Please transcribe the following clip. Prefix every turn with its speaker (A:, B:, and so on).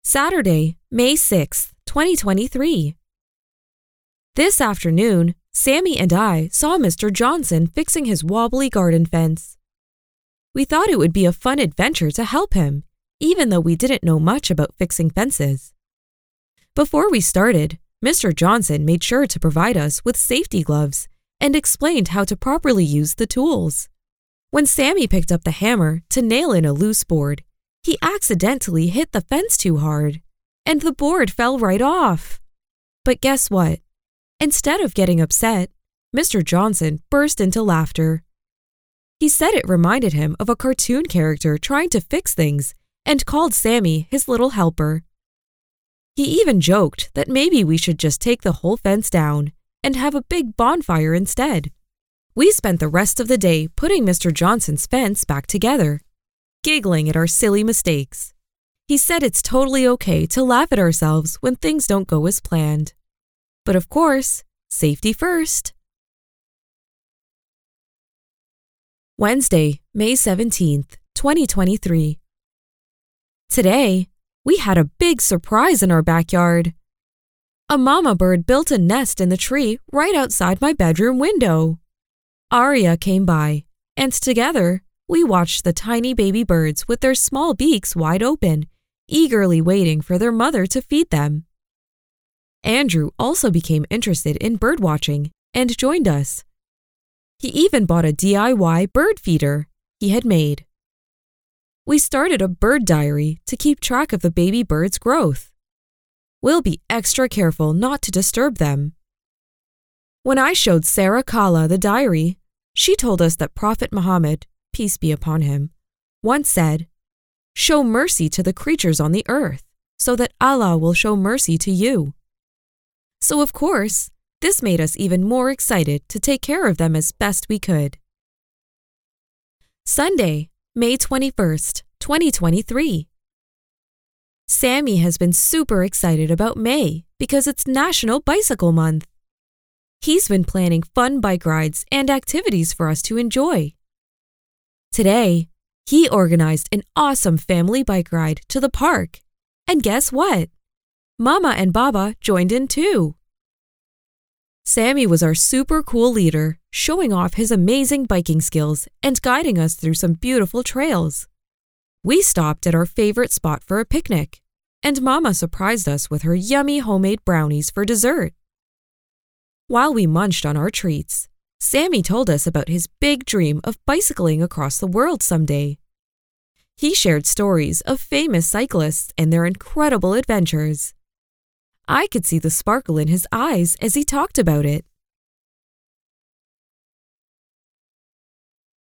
A: Saturday, May 6th, 2023. This afternoon, Sammy and I saw Mr. Johnson fixing his wobbly garden fence. We thought it would be a fun adventure to help him, even though we didn't know much about fixing fences. Before we started, Mr. Johnson made sure to provide us with safety gloves and explained how to properly use the tools. When Sammy picked up the hammer to nail in a loose board, he accidentally hit the fence too hard, and the board fell right off. But guess what? Instead of getting upset, Mr. Johnson burst into laughter. He said it reminded him of a cartoon character trying to fix things and called Sammy his little helper. He even joked that maybe we should just take the whole fence down and have a big bonfire instead. We spent the rest of the day putting Mr. Johnson's fence back together, giggling at our silly mistakes. He said it's totally okay to laugh at ourselves when things don't go as planned. But of course, safety first. Wednesday, May 17th, 2023. Today, we had a big surprise in our backyard. A mama bird built a nest in the tree right outside my bedroom window. Aria came by, and together, we watched the tiny baby birds with their small beaks wide open, eagerly waiting for their mother to feed them. Andrew also became interested in bird watching and joined us. He even bought a DIY bird feeder he had made. We started a bird diary to keep track of the baby birds' growth. We'll be extra careful not to disturb them. When I showed Sarah Kala the diary, she told us that Prophet Muhammad, peace be upon him, once said, "Show mercy to the creatures on the earth, so that Allah will show mercy to you." So of course, this made us even more excited to take care of them as best we could. Sunday, May 21st, 2023. Sammy has been super excited about May because it's National Bicycle Month. He's been planning fun bike rides and activities for us to enjoy. Today, he organized an awesome family bike ride to the park. And guess what? Mama and Baba joined in too. Sammy was our super cool leader, showing off his amazing biking skills and guiding us through some beautiful trails. We stopped at our favorite spot for a picnic, and Mama surprised us with her yummy homemade brownies for dessert. While we munched on our treats, Sammy told us about his big dream of bicycling across the world someday. He shared stories of famous cyclists and their incredible adventures. I could see the sparkle in his eyes as he talked about it.